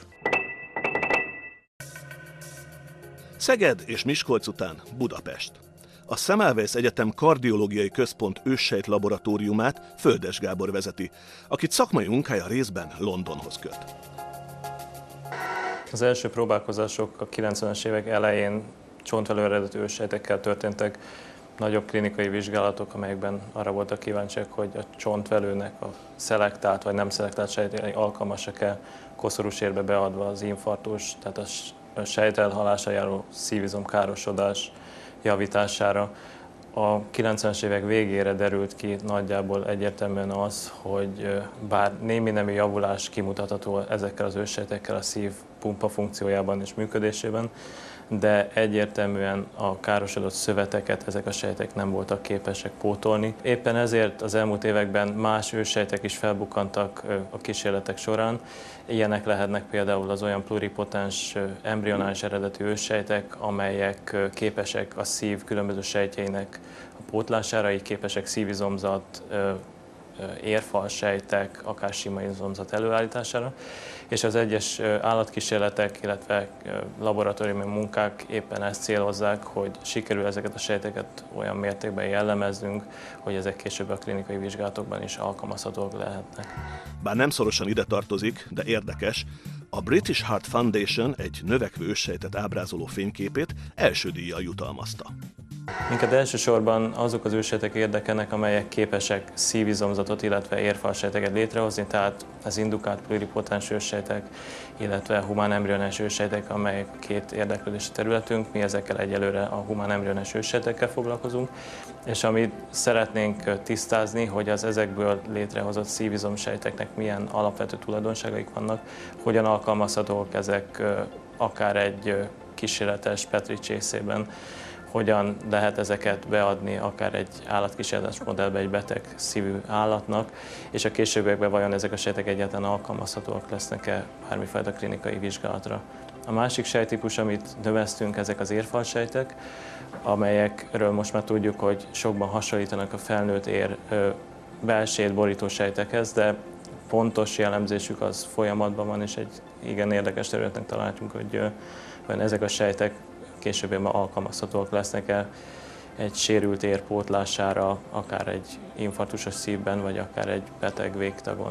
Szeged és Miskolc után Budapest. A Semmelweis Egyetem Kardiológiai Központ őssejt laboratóriumát Földes Gábor vezeti, akit szakmai munkája részben Londonhoz köt. Az első próbálkozások a kilencvenes évek elején csontvelő eredetű őssejtekkel történtek, nagyobb klinikai vizsgálatok, amelyekben arra voltak kíváncsiak, hogy a csontvelőnek a szelektált vagy nem szelektált sejtjei alkalmasak-e koszorúsérbe beadva az infarktus, tehát a sejt elhalásra járó szívizomkárosodás javítására. A kilencvenes évek végére derült ki nagyjából egyértelműen az, hogy bár némi nemű javulás kimutatható ezekkel az őssejtekkel a szív pumpa funkciójában és működésében, de egyértelműen a károsodott szöveteket ezek a sejtek nem voltak képesek pótolni. Éppen ezért az elmúlt években más őssejtek is felbukkantak a kísérletek során. Ilyenek lehetnek például az olyan pluripotens embrionális eredetű őssejtek, amelyek képesek a szív különböző sejtjeinek a pótlására, így képesek szívizomzat, érfalsejtek, akár sima izomzat előállítására, és az egyes állatkísérletek, illetve laboratóriumi munkák éppen ezt célozzák, hogy sikerül ezeket a sejteket olyan mértékben jellemeznünk, hogy ezek később a klinikai vizsgálatokban is alkalmazhatók lehetnek. Bár nem szorosan ide tartozik, de érdekes, a British Heart Foundation egy növekvő őssejtet ábrázoló fényképét első díjjal jutalmazta. Minket elsősorban azok az őssejtek érdekelnek, amelyek képesek szívizomzatot, illetve érfalsejteket létrehozni, tehát az indukált pluripotens őssejtek, illetve humán embrionális őssejtek, amelyek két érdeklődési területünk. Mi ezekkel egyelőre a humán embrionális őssejtekkel foglalkozunk, és amit szeretnénk tisztázni, hogy az ezekből létrehozott szívizomsejteknek milyen alapvető tulajdonságaik vannak, hogyan alkalmazhatók ezek akár egy kísérletes Petri csészében, hogyan lehet ezeket beadni akár egy állatkísérletes modellbe egy beteg szívű állatnak, és a későbbiekben vajon ezek a sejtek egyáltalán alkalmazhatóak lesznek-e bármifajta klinikai vizsgálatra. A másik sejttípus, amit növeztünk, ezek az érfalsejtek, amelyekről most már tudjuk, hogy sokban hasonlítanak a felnőtt ér belsejt borító sejtekhez, de pontos jellemzésük az folyamatban van, és egy igen érdekes területnek találtunk, hogy ezek a sejtek későbbiekben alkalmazhatóak lesznek-e egy sérült ér pótlására, akár egy infarktusos szívben, vagy akár egy beteg végtagon.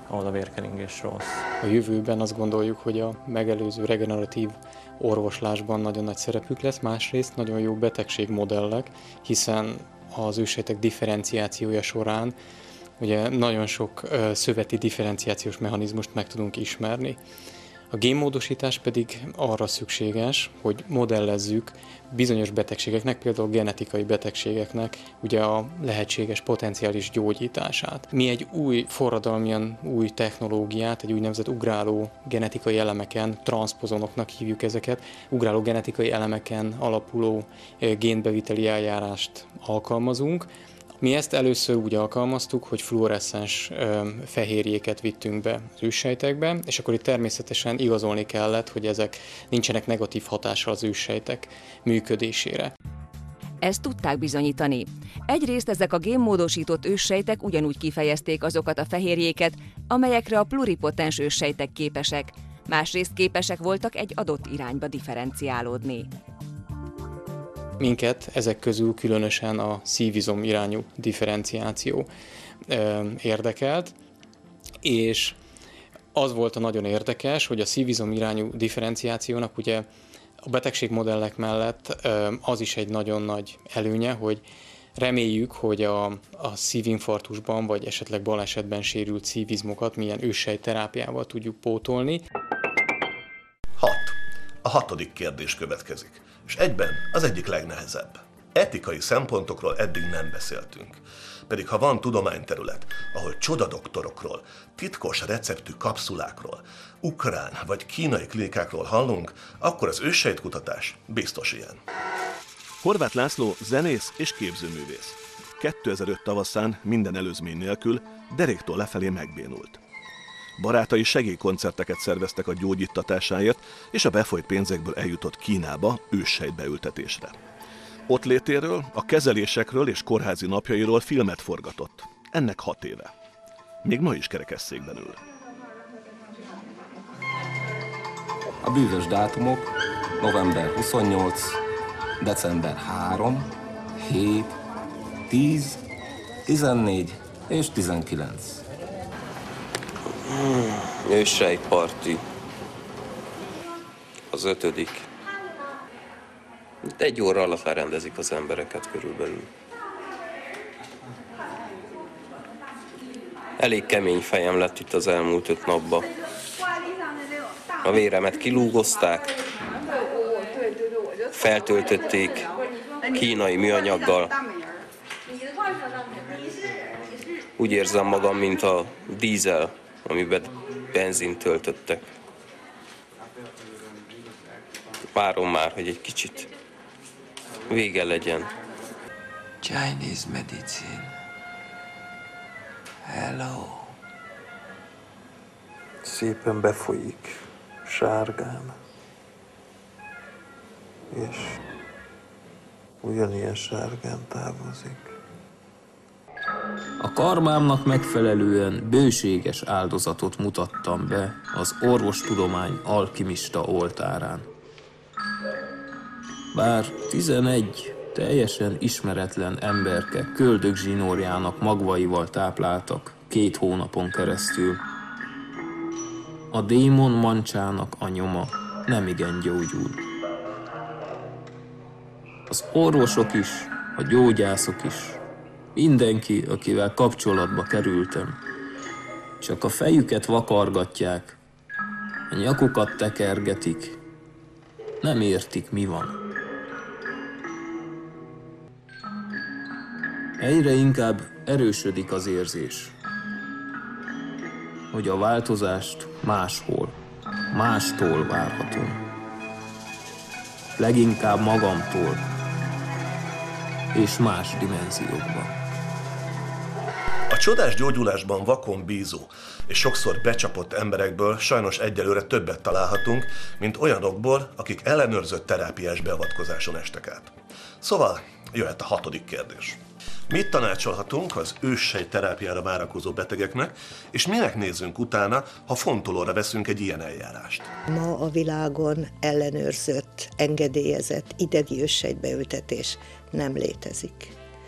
ahol a vérkeringés rossz. A jövőben azt gondoljuk, hogy a megelőző regeneratív orvoslásban nagyon nagy szerepük lesz, másrészt nagyon jó betegségmodellek, hiszen az őssejtek differenciációja során ugye nagyon sok szöveti differenciációs mechanizmust meg tudunk ismerni. A génmódosítás pedig arra szükséges, hogy modellezzük bizonyos betegségeknek, például genetikai betegségeknek ugye a lehetséges potenciális gyógyítását. Mi egy új forradalmian új technológiát, egy úgynevezett ugráló genetikai elemeken, transzpozonoknak hívjuk ezeket, ugráló genetikai elemeken alapuló génbeviteli eljárást alkalmazunk. Mi ezt először úgy alkalmaztuk, hogy fluoreszcens fehérjéket vittünk be az őssejtekbe, és akkor itt természetesen igazolni kellett, hogy ezek nincsenek negatív hatással az őssejtek működésére. Ezt tudták bizonyítani. Egyrészt ezek a génmódosított őssejtek ugyanúgy kifejezték azokat a fehérjéket, amelyekre a pluripotens őssejtek képesek, másrészt képesek voltak egy adott irányba differenciálódni. Minket ezek közül különösen a szívizom irányú differenciáció érdekelt, és az volt a nagyon érdekes, hogy a szívizom irányú differenciációnak ugye a betegségmodellek mellett az is egy nagyon nagy előnye, hogy reméljük, hogy a, a szívinfarktusban vagy esetleg balesetben sérült szívizmokat milyen őssejtterápiával tudjuk pótolni. Hat. A hatodik kérdés következik, és egyben az egyik legnehezebb. Etikai szempontokról eddig nem beszéltünk. Pedig ha van tudományterület, ahol csodadoktorokról, titkos receptű kapszulákról, ukrán vagy kínai klinikákról hallunk, akkor az őssejtkutatás biztos ilyen. Horváth László zenész és képzőművész. kétezer-öt tavaszán minden előzmény nélkül deréktől lefelé megbénult. Barátai segélykoncerteket szerveztek a gyógyítatásáért, és a befolyt pénzekből eljutott Kínába őssejtbeültetésre. Ott létéről, a kezelésekről és kórházi napjairól filmet forgatott. Ennek hat éve. Még ma is kerekesszékben ül. A bűvös dátumok november huszonnyolc, december harmadika, hét, tíz, tizennégy és tizenkilenc. Hmm, őssejtparti. Az ötödik. Itt egy óra alatt lerendezik az embereket körülbelül. Elég kemény fejem lett itt az elmúlt öt napban. A véremet kilúgozták, feltöltötték kínai műanyaggal. Úgy érzem magam, mint a dízel, amiben benzint töltöttek. Várom már, hogy egy kicsit vége legyen. Chinese medicine. Hello. Szépen befolyik, sárgán. És ugyanilyen sárgán távozik. A karmámnak megfelelően bőséges áldozatot mutattam be az orvostudomány alkimista oltárán. Bár tizenegy teljesen ismeretlen emberke köldögzsinórjának magvaival tápláltak két hónapon keresztül, a démon mancsának a nyoma nemigen gyógyul. Az orvosok is, a gyógyászok is, mindenki, akivel kapcsolatba kerültem, csak a fejüket vakargatják, a nyakukat tekergetik, nem értik, mi van. Egyre inkább erősödik az érzés, hogy a változást máshol, mástól várhatom. Leginkább magamtól és más dimenziókban. A csodás gyógyulásban vakon bízó és sokszor becsapott emberekből sajnos egyelőre többet találhatunk, mint olyanokból, akik ellenőrzött terápiás beavatkozáson estek át. Szóval jöhet a hatodik kérdés. Mit tanácsolhatunk az őssejtterápiára várakozó betegeknek, és minek nézzünk utána, ha fontolóra veszünk egy ilyen eljárást? Ma a világon ellenőrzött, engedélyezett idegi őssejtbeültetés nem létezik.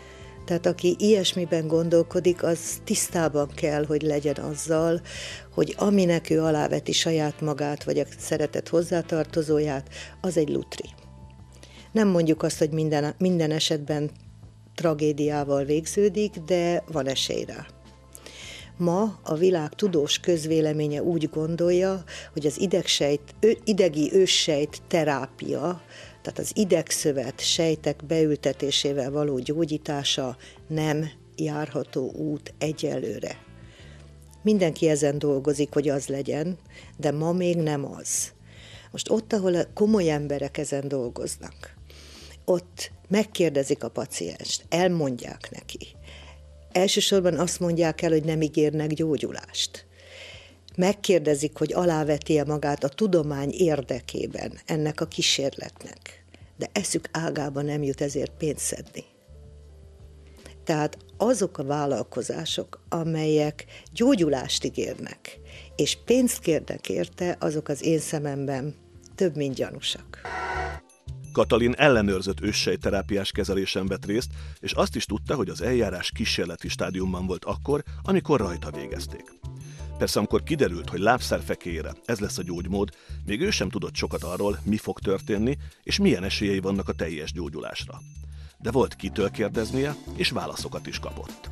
Tehát aki ilyesmiben gondolkodik, az tisztában kell, hogy legyen azzal, hogy aminek ő aláveti saját magát, vagy a szeretett hozzátartozóját, az egy lutri. Nem mondjuk azt, hogy minden, minden esetben tragédiával végződik, de van esély rá. Ma a világ tudós közvéleménye úgy gondolja, hogy az idegsejt, idegi őssejt terápia, tehát az idegszövet sejtek beültetésével való gyógyítása nem járható út egyelőre. Mindenki ezen dolgozik, hogy az legyen, de ma még nem az. Most ott, ahol komoly emberek ezen dolgoznak, ott megkérdezik a pacienst, elmondják neki. Elsősorban azt mondják el, hogy nem ígérnek gyógyulást. Megkérdezik, hogy aláveti-e magát a tudomány érdekében ennek a kísérletnek. De eszük ágában nem jut ezért pénzt szedni. Tehát azok a vállalkozások, amelyek gyógyulást ígérnek, és pénzt kérnek érte, azok az én szememben több, mint gyanúsak. Katalin ellenőrzött őssejtterápiás kezelésen vett részt, és azt is tudta, hogy az eljárás kísérleti stádiumban volt akkor, amikor rajta végezték. Persze, amikor kiderült, hogy lábszárfekélyére ez lesz a gyógymód, még ő sem tudott sokat arról, mi fog történni, és milyen esélyei vannak a teljes gyógyulásra. De volt kitől kérdeznie, és válaszokat is kapott.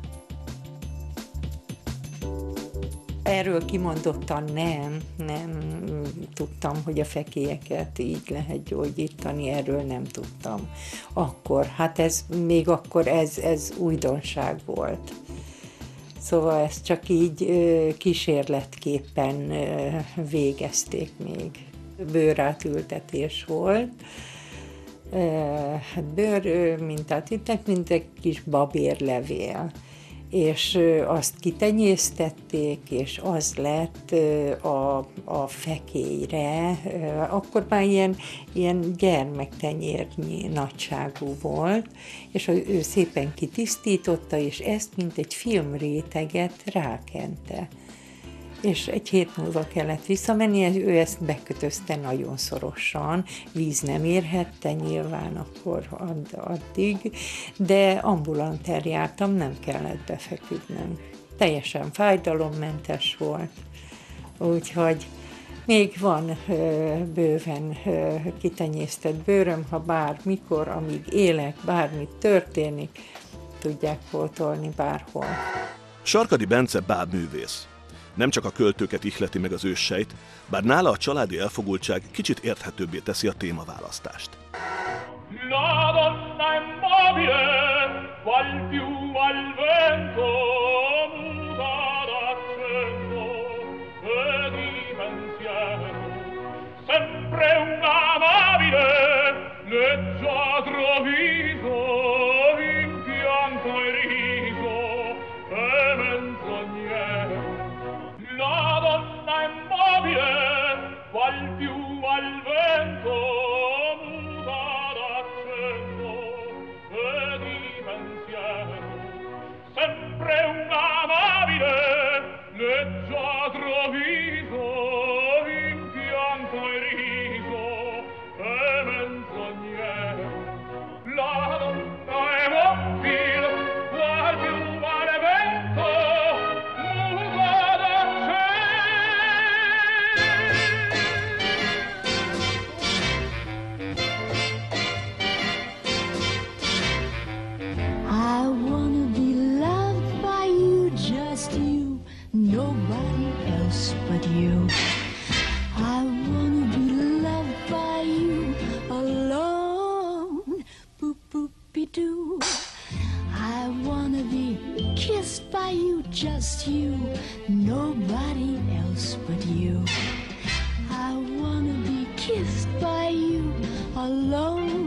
Erről kimondottan nem, nem tudtam, hogy a fekélyeket így lehet gyógyítani, erről nem tudtam. Akkor, hát ez, még akkor ez, ez újdonság volt. Szóval ezt csak így kísérletképpen végezték még. Bőrátültetés volt. Hát bőr mintát vittek, mint egy kis babérlevél. És azt kitenyésztették, és az lett a, a fekélyre, akkor már ilyen, ilyen gyermektenyérnyi nagyságú volt, és ő szépen kitisztította, és ezt mint egy filmréteget rákente. És egy hét múlva kellett visszamenni, ő ezt bekötözte nagyon szorosan, víz nem érhette nyilván akkor addig, de ambulanter jártam, nem kellett befeküdnöm. Teljesen fájdalommentes volt, úgyhogy még van bőven kitenyésztett bőröm, ha bármikor, amíg élek, bármi történik, tudják pótolni bárhol. Sarkadi Bence bábművész. Nem csak a költőket ihleti meg az őssejt, bár nála a családi elfogultság kicsit érthetőbbé teszi a témaválasztást. La donna immobile, qual più al vento, muta d'accento e di pensiero, sempre un'amabile, leggiadro viso, in pianto e riso, e menzognero. La donna immobile, qual più al vento, muta d'accento e di pensiero, sempre un'amabile, leggiadro viso, in pianto e riso, e menzognero. La donna immobile, qual più al vento, nobody else but you. I wanna be loved by you alone. Boop boopy doo. I wanna be kissed by you, just you, nobody else but you. I wanna be kissed by you alone.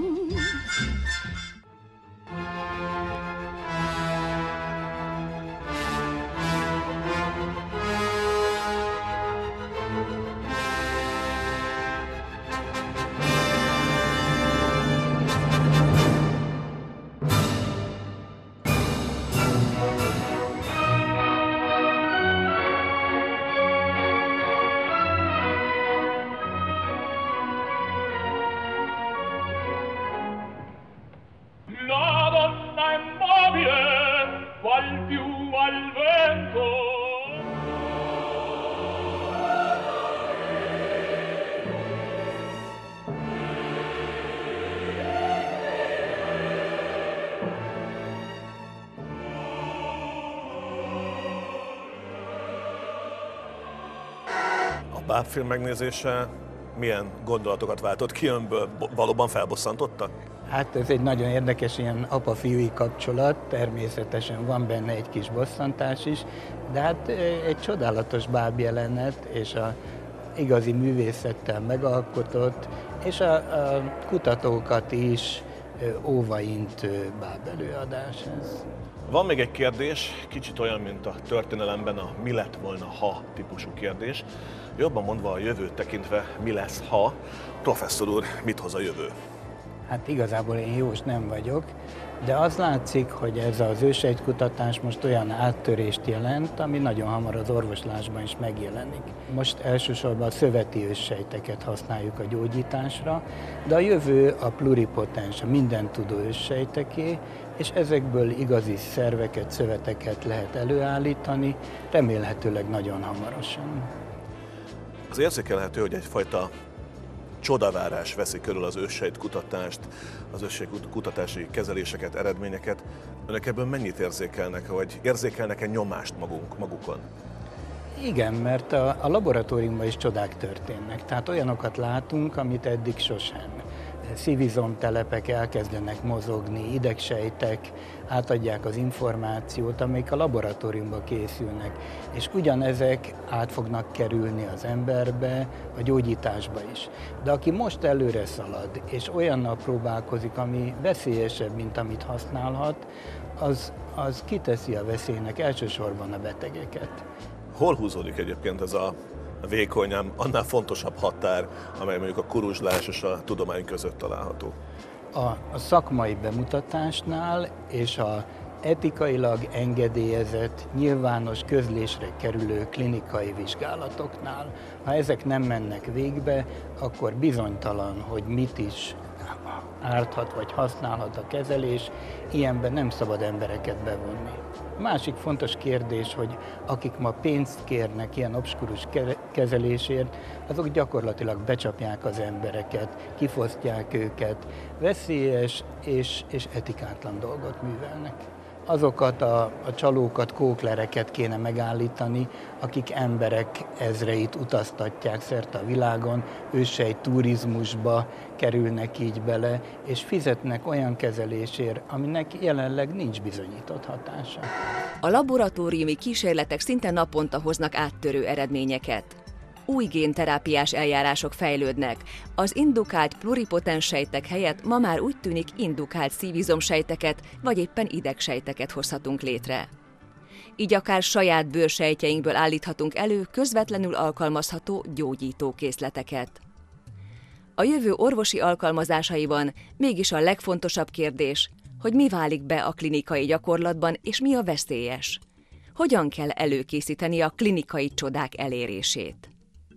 bábfilm megnézése milyen gondolatokat váltott ki önből? Valóban felbosszantotta? Hát ez egy nagyon érdekes ilyen apa-fiúi kapcsolat, természetesen van benne egy kis bosszantás is, de hát egy csodálatos bábjelenet, és a igazi művészettel megalkotott, és a, a kutatókat is óvaintő bábelőadás ez. Van még egy kérdés, kicsit olyan, mint a történelemben a mi lett volna, ha típusú kérdés. Jobban mondva a jövőt tekintve, mi lesz, ha? Professzor úr, mit hoz a jövő? Hát igazából én jós nem vagyok, de az látszik, hogy ez az ősejtkutatás most olyan áttörést jelent, ami nagyon hamar az orvoslásban is megjelenik. Most elsősorban a szöveti őssejteket használjuk a gyógyításra, de a jövő a pluripotens, a mindentudó őssejteké, és ezekből igazi szerveket, szöveteket lehet előállítani, remélhetőleg nagyon hamarosan. Az érzékelhető, hogy egyfajta csodavárás veszi körül az őssejtkutatást, az őssejtkutatási kezeléseket, eredményeket. Önök ebből mennyit érzékelnek, vagy érzékelnek-e nyomást magunk, magukon? Igen, mert a, a laboratóriumban is csodák történnek. Tehát olyanokat látunk, amit eddig sosem. Szívizomtelepek elkezdenek mozogni, idegsejtek átadják az információt, amelyek a laboratóriumban készülnek, és ugyanezek át fognak kerülni az emberbe, a gyógyításba is. De aki most előre szalad, és olyannal próbálkozik, ami veszélyesebb, mint amit használhat, az, az kiteszi a veszélynek elsősorban a betegeket. Hol húzódik egyébként ez a vékony, ám annál fontosabb határ, amely mondjuk a kuruzslás és a tudomány között található? A, a szakmai bemutatásnál és a etikailag engedélyezett, nyilvános közlésre kerülő klinikai vizsgálatoknál. Ha ezek nem mennek végbe, akkor bizonytalan, hogy mit is árthat vagy használhat a kezelés, ilyenben nem szabad embereket bevonni. A másik fontos kérdés, hogy akik ma pénzt kérnek ilyen obskurus kezelésért, azok gyakorlatilag becsapják az embereket, kifosztják őket, veszélyes és, és etikátlan dolgot művelnek. Azokat a, a csalókat, kóklereket kéne megállítani, akik emberek ezreit utaztatják szerte a világon, őssejt turizmusba kerülnek így bele, és fizetnek olyan kezelésért, aminek jelenleg nincs bizonyított hatása. A laboratóriumi kísérletek szinte naponta hoznak áttörő eredményeket. Új génterápiás eljárások fejlődnek. Az indukált pluripotens sejtek helyett ma már úgy tűnik indukált szívizomsejteket vagy éppen idegsejteket hozhatunk létre. Így akár saját bőrsejtjeinkből állíthatunk elő közvetlenül alkalmazható gyógyítókészleteket. A jövő orvosi alkalmazásaiban mégis a legfontosabb kérdés, hogy mi válik be a klinikai gyakorlatban és mi a veszélyes. Hogyan kell előkészíteni a klinikai csodák elérését?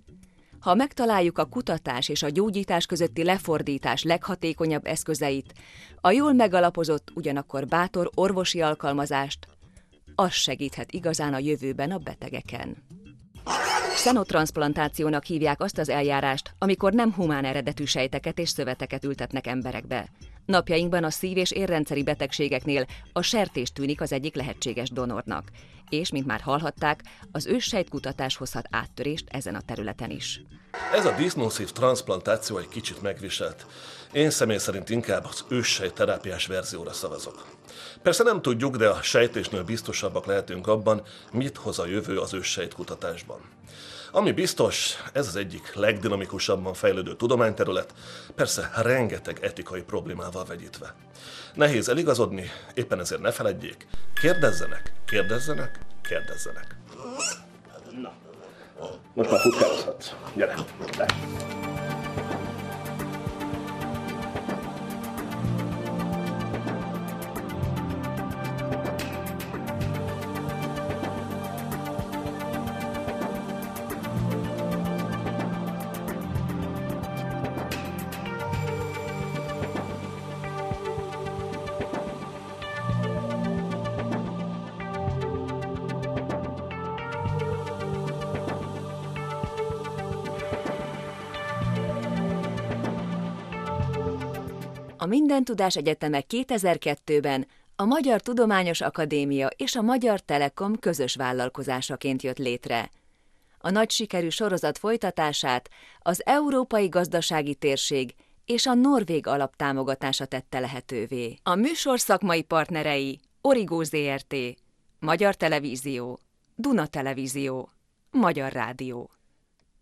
Ha megtaláljuk a kutatás és a gyógyítás közötti lefordítás leghatékonyabb eszközeit, a jól megalapozott, ugyanakkor bátor orvosi alkalmazást, az segíthet igazán a jövőben a betegeken. Xenotranszplantációnak hívják azt az eljárást, amikor nem humán eredetű sejteket és szöveteket ültetnek emberekbe. Napjainkban a szív- és érrendszeri betegségeknél a sertés tűnik az egyik lehetséges donornak. És, mint már hallhatták, az őssejtkutatás hozhat áttörést ezen a területen is. Ez a disznószív transzplantáció egy kicsit megviselt. Én személy szerint inkább az őssejtterápiás verzióra szavazok. Persze nem tudjuk, de a sejtésnél biztosabbak lehetünk abban, mit hoz a jövő az őssejtkutatásban. Ami biztos, ez az egyik legdinamikusabban fejlődő tudományterület, persze rengeteg etikai problémával vegyítve. Nehéz eligazodni, éppen ezért ne feledjék, kérdezzenek, kérdezzenek, kérdezzenek. Na, most már futkározhatsz. Gyere, le. A Mindentudás Egyeteme kétezer-kettőben a Magyar Tudományos Akadémia és a Magyar Telekom közös vállalkozásaként jött létre. A nagy sikerű sorozat folytatását az Európai Gazdasági Térség és a Norvég Alap támogatása tette lehetővé. A műsor szakmai partnerei Origo Zrt., Magyar Televízió, Duna Televízió, Magyar Rádió.